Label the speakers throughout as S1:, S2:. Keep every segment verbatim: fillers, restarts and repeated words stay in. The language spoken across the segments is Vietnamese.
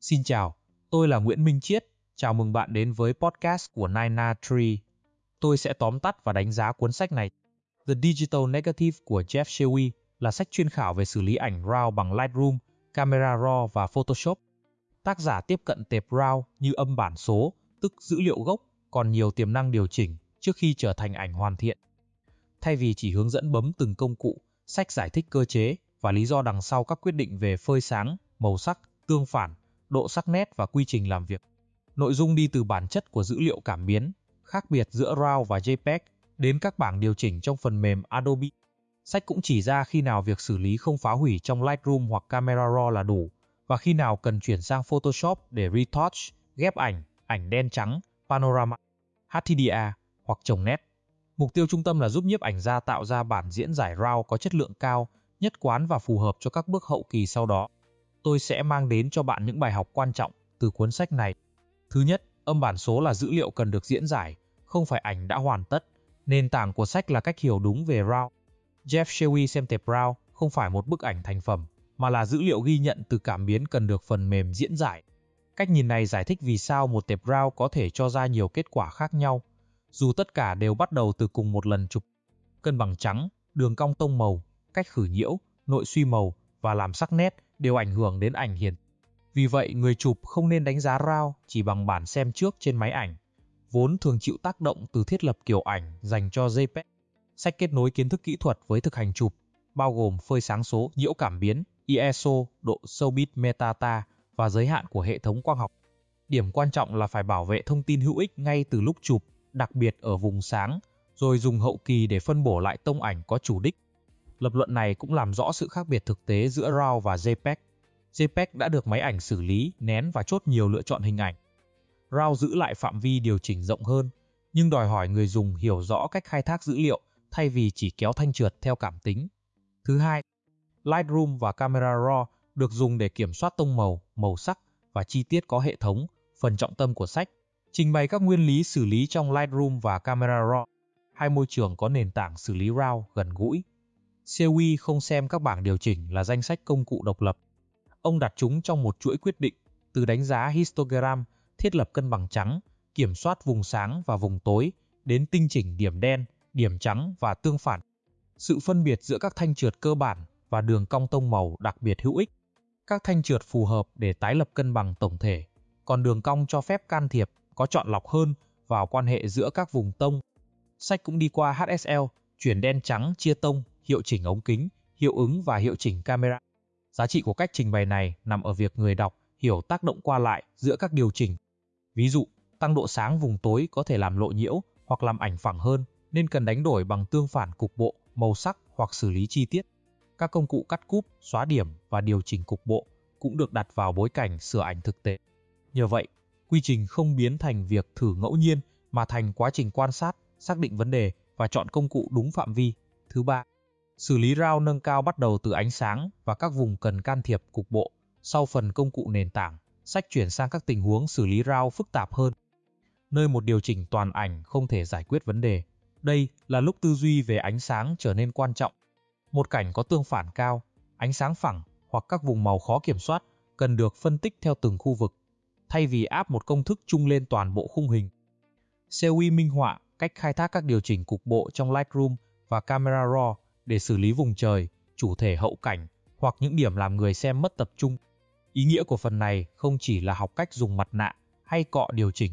S1: Xin chào, tôi là Nguyễn Minh Chiết. Chào mừng bạn đến với podcast của Nina Tree. Tôi sẽ tóm tắt và đánh giá cuốn sách này. The Digital Negative của Jeff Shelby là sách chuyên khảo về xử lý ảnh RAW bằng Lightroom, Camera Raw và Photoshop. Tác giả tiếp cận tệp RAW như âm bản số, tức dữ liệu gốc, còn nhiều tiềm năng điều chỉnh trước khi trở thành ảnh hoàn thiện. Thay vì chỉ hướng dẫn bấm từng công cụ, sách giải thích cơ chế và lý do đằng sau các quyết định về phơi sáng, màu sắc, tương phản, độ sắc nét và quy trình làm việc. Nội dung đi từ bản chất của dữ liệu cảm biến, khác biệt giữa RAW và JPEG, đến các bảng điều chỉnh trong phần mềm Adobe. Sách cũng chỉ ra khi nào việc xử lý không phá hủy trong Lightroom hoặc Camera Raw là đủ, và khi nào cần chuyển sang Photoshop để retouch, ghép ảnh, ảnh đen trắng, panorama, hát tê đê a hoặc trồng nét. Mục tiêu trung tâm là giúp nhiếp ảnh gia tạo ra bản diễn giải RAW có chất lượng cao, nhất quán và phù hợp cho các bước hậu kỳ sau đó. Tôi sẽ mang đến cho bạn những bài học quan trọng từ cuốn sách này. Thứ nhất, âm bản số là dữ liệu cần được diễn giải, không phải ảnh đã hoàn tất. Nền tảng của sách là cách hiểu đúng về RAW. Jeff Shelby xem tệp RAW không phải một bức ảnh thành phẩm, mà là dữ liệu ghi nhận từ cảm biến cần được phần mềm diễn giải. Cách nhìn này giải thích vì sao một tệp RAW có thể cho ra nhiều kết quả khác nhau, dù tất cả đều bắt đầu từ cùng một lần chụp. Cân bằng trắng, đường cong tông màu, cách khử nhiễu, nội suy màu và làm sắc nét đều ảnh hưởng đến ảnh hiển. Vì vậy, người chụp không nên đánh giá RAW chỉ bằng bản xem trước trên máy ảnh, vốn thường chịu tác động từ thiết lập kiểu ảnh dành cho JPEG. Sách kết nối kiến thức kỹ thuật với thực hành chụp, bao gồm phơi sáng số, nhiễu cảm biến, i ét o, độ sâu bit metadata và giới hạn của hệ thống quang học. Điểm quan trọng là phải bảo vệ thông tin hữu ích ngay từ lúc chụp, đặc biệt ở vùng sáng, rồi dùng hậu kỳ để phân bổ lại tông ảnh có chủ đích. Lập luận này cũng làm rõ sự khác biệt thực tế giữa RAW và JPEG. JPEG đã được máy ảnh xử lý, nén và chốt nhiều lựa chọn hình ảnh. RAW giữ lại phạm vi điều chỉnh rộng hơn, nhưng đòi hỏi người dùng hiểu rõ cách khai thác dữ liệu thay vì chỉ kéo thanh trượt theo cảm tính. Thứ hai, Lightroom và Camera Raw được dùng để kiểm soát tông màu, màu sắc và chi tiết có hệ thống, phần trọng tâm của sách. Trình bày các nguyên lý xử lý trong Lightroom và Camera Raw. Hai môi trường có nền tảng xử lý RAW gần gũi. Shelby không xem các bảng điều chỉnh là danh sách công cụ độc lập. Ông đặt chúng trong một chuỗi quyết định, từ đánh giá histogram, thiết lập cân bằng trắng, kiểm soát vùng sáng và vùng tối, đến tinh chỉnh điểm đen, điểm trắng và tương phản. Sự phân biệt giữa các thanh trượt cơ bản và đường cong tông màu đặc biệt hữu ích. Các thanh trượt phù hợp để tái lập cân bằng tổng thể, còn đường cong cho phép can thiệp, có chọn lọc hơn vào quan hệ giữa các vùng tông. Sách cũng đi qua hát ét lờ, chuyển đen trắng chia tông, hiệu chỉnh ống kính, hiệu ứng và hiệu chỉnh camera. Giá trị của cách trình bày này nằm ở việc người đọc hiểu tác động qua lại giữa các điều chỉnh. Ví dụ, tăng độ sáng vùng tối có thể làm lộ nhiễu hoặc làm ảnh phẳng hơn, nên cần đánh đổi bằng tương phản cục bộ, màu sắc hoặc xử lý chi tiết. Các công cụ cắt cúp, xóa điểm và điều chỉnh cục bộ cũng được đặt vào bối cảnh sửa ảnh thực tế. Nhờ vậy, quy trình không biến thành việc thử ngẫu nhiên mà thành quá trình quan sát, xác định vấn đề và chọn công cụ đúng phạm vi. Thứ ba, xử lý RAW nâng cao bắt đầu từ ánh sáng và các vùng cần can thiệp cục bộ. Sau phần công cụ nền tảng, sách chuyển sang các tình huống xử lý RAW phức tạp hơn, nơi một điều chỉnh toàn ảnh không thể giải quyết vấn đề. Đây là lúc tư duy về ánh sáng trở nên quan trọng. Một cảnh có tương phản cao, ánh sáng phẳng hoặc các vùng màu khó kiểm soát cần được phân tích theo từng khu vực, thay vì áp một công thức chung lên toàn bộ khung hình. Shelby minh họa cách khai thác các điều chỉnh cục bộ trong Lightroom và Camera Raw để xử lý vùng trời, chủ thể hậu cảnh hoặc những điểm làm người xem mất tập trung. Ý nghĩa của phần này không chỉ là học cách dùng mặt nạ hay cọ điều chỉnh.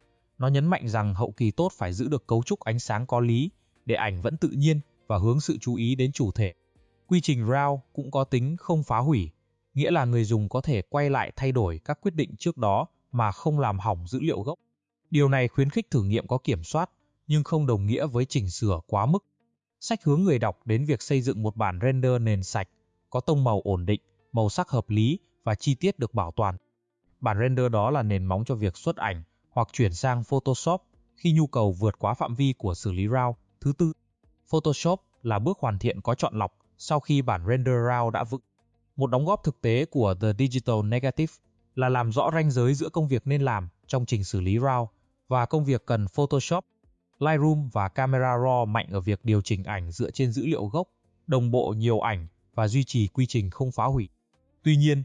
S1: Nó nhấn mạnh rằng hậu kỳ tốt phải giữ được cấu trúc ánh sáng có lý để ảnh vẫn tự nhiên và hướng sự chú ý đến chủ thể. Quy trình RAW cũng có tính không phá hủy, nghĩa là người dùng có thể quay lại thay đổi các quyết định trước đó mà không làm hỏng dữ liệu gốc. Điều này khuyến khích thử nghiệm có kiểm soát, nhưng không đồng nghĩa với chỉnh sửa quá mức. Sách hướng người đọc đến việc xây dựng một bản render nền sạch, có tông màu ổn định, màu sắc hợp lý và chi tiết được bảo toàn. Bản render đó là nền móng cho việc xuất ảnh hoặc chuyển sang Photoshop khi nhu cầu vượt quá phạm vi của xử lý RAW. Thứ tư, Photoshop là bước hoàn thiện có chọn lọc sau khi bản render RAW đã vững. Một đóng góp thực tế của The Digital Negative là làm rõ ranh giới giữa công việc nên làm trong trình xử lý RAW và công việc cần Photoshop. Lightroom và Camera Raw mạnh ở việc điều chỉnh ảnh dựa trên dữ liệu gốc, đồng bộ nhiều ảnh và duy trì quy trình không phá hủy. Tuy nhiên,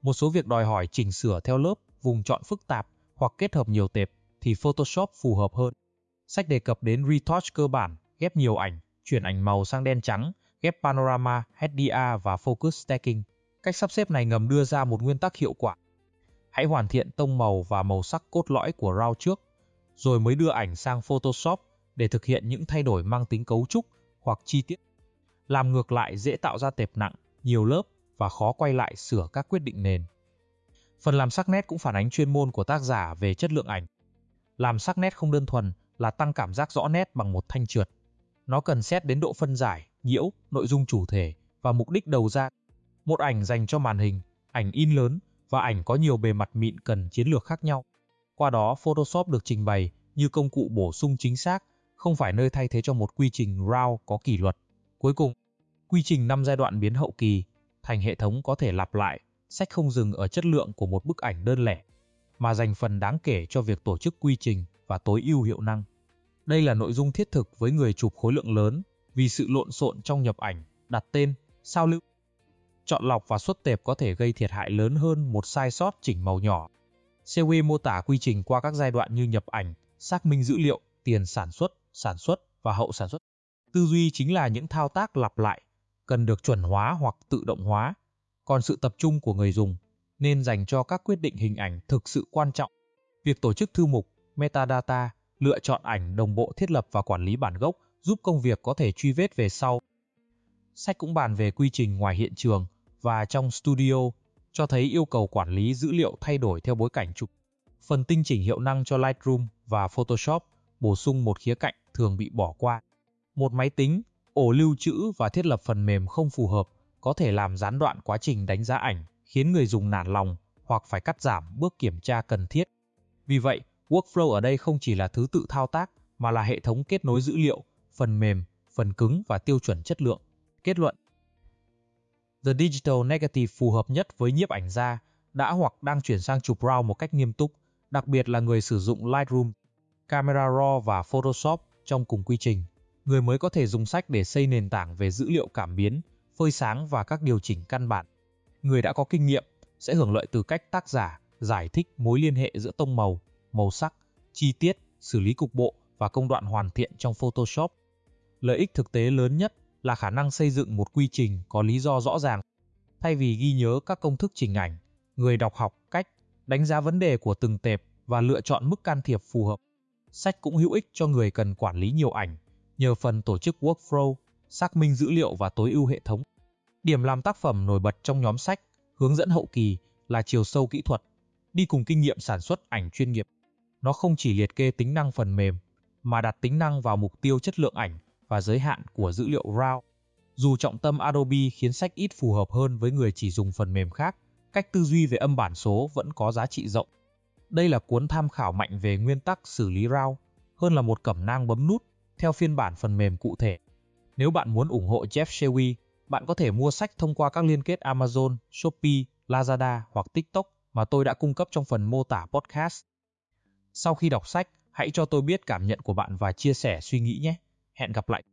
S1: Một số việc đòi hỏi chỉnh sửa theo lớp, vùng chọn phức tạp hoặc kết hợp nhiều tệp thì Photoshop phù hợp hơn. Sách đề cập đến retouch cơ bản, ghép nhiều ảnh, chuyển ảnh màu sang đen trắng, ghép panorama, hát đê rờ và focus stacking. Cách sắp xếp này ngầm đưa ra một nguyên tắc hiệu quả. Hãy hoàn thiện tông màu và màu sắc cốt lõi của RAW trước, rồi mới đưa ảnh sang Photoshop để thực hiện những thay đổi mang tính cấu trúc hoặc chi tiết. Làm ngược lại dễ tạo ra tệp nặng, nhiều lớp và khó quay lại sửa các quyết định nền. Phần làm sắc nét cũng phản ánh chuyên môn của tác giả về chất lượng ảnh. Làm sắc nét không đơn thuần là tăng cảm giác rõ nét bằng một thanh trượt. Nó cần xét đến độ phân giải, nhiễu, nội dung chủ thể và mục đích đầu ra. Một ảnh dành cho màn hình, ảnh in lớn và ảnh có nhiều bề mặt mịn cần chiến lược khác nhau. Qua đó, Photoshop được trình bày như công cụ bổ sung chính xác, không phải nơi thay thế cho một quy trình RAW có kỷ luật. Cuối cùng, quy trình năm giai đoạn biến hậu kỳ thành hệ thống có thể lặp lại, sách không dừng ở chất lượng của một bức ảnh đơn lẻ, mà dành phần đáng kể cho việc tổ chức quy trình và tối ưu hiệu năng. Đây là nội dung thiết thực với người chụp khối lượng lớn vì sự lộn xộn trong nhập ảnh, đặt tên, sao lưu. Chọn lọc và xuất tệp có thể gây thiệt hại lớn hơn một sai sót chỉnh màu nhỏ. xê vê mô tả quy trình qua các giai đoạn như nhập ảnh, xác minh dữ liệu, tiền sản xuất, sản xuất và hậu sản xuất. Tư duy chính là những thao tác lặp lại, cần được chuẩn hóa hoặc tự động hóa, còn sự tập trung của người dùng nên dành cho các quyết định hình ảnh thực sự quan trọng. Việc tổ chức thư mục, metadata, lựa chọn ảnh đồng bộ thiết lập và quản lý bản gốc giúp công việc có thể truy vết về sau. Sách cũng bàn về quy trình ngoài hiện trường và trong studio, cho thấy yêu cầu quản lý dữ liệu thay đổi theo bối cảnh chụp. Phần tinh chỉnh hiệu năng cho Lightroom và Photoshop bổ sung một khía cạnh thường bị bỏ qua. Một máy tính, ổ lưu trữ và thiết lập phần mềm không phù hợp có thể làm gián đoạn quá trình đánh giá ảnh, khiến người dùng nản lòng hoặc phải cắt giảm bước kiểm tra cần thiết. Vì vậy, workflow ở đây không chỉ là thứ tự thao tác mà là hệ thống kết nối dữ liệu, phần mềm, phần cứng và tiêu chuẩn chất lượng. Kết luận: The Digital Negative phù hợp nhất với nhiếp ảnh gia đã hoặc đang chuyển sang chụp RAW một cách nghiêm túc, đặc biệt là người sử dụng Lightroom, Camera Raw và Photoshop trong cùng quy trình. Người mới có thể dùng sách để xây nền tảng về dữ liệu cảm biến, phơi sáng và các điều chỉnh căn bản. Người đã có kinh nghiệm sẽ hưởng lợi từ cách tác giả giải thích mối liên hệ giữa tông màu, màu sắc, chi tiết, xử lý cục bộ và công đoạn hoàn thiện trong Photoshop. Lợi ích thực tế lớn nhất là khả năng xây dựng một quy trình có lý do rõ ràng. Thay vì ghi nhớ các công thức chỉnh ảnh, người đọc học cách đánh giá vấn đề của từng tệp và lựa chọn mức can thiệp phù hợp. Sách cũng hữu ích cho người cần quản lý nhiều ảnh, nhờ phần tổ chức workflow, xác minh dữ liệu và tối ưu hệ thống. Điểm làm tác phẩm nổi bật trong nhóm sách hướng dẫn hậu kỳ là chiều sâu kỹ thuật, đi cùng kinh nghiệm sản xuất ảnh chuyên nghiệp. Nó không chỉ liệt kê tính năng phần mềm, mà đặt tính năng vào mục tiêu chất lượng ảnh và giới hạn của dữ liệu RAW. Dù trọng tâm Adobe khiến sách ít phù hợp hơn với người chỉ dùng phần mềm khác, cách tư duy về âm bản số vẫn có giá trị rộng. Đây là cuốn tham khảo mạnh về nguyên tắc xử lý RAW, hơn là một cẩm nang bấm nút theo phiên bản phần mềm cụ thể. Nếu bạn muốn ủng hộ Jeff Chewy, bạn có thể mua sách thông qua các liên kết Amazon, Shopee, Lazada hoặc TikTok mà tôi đã cung cấp trong phần mô tả podcast. Sau khi đọc sách, hãy cho tôi biết cảm nhận của bạn và chia sẻ suy nghĩ nhé. Hẹn gặp lại!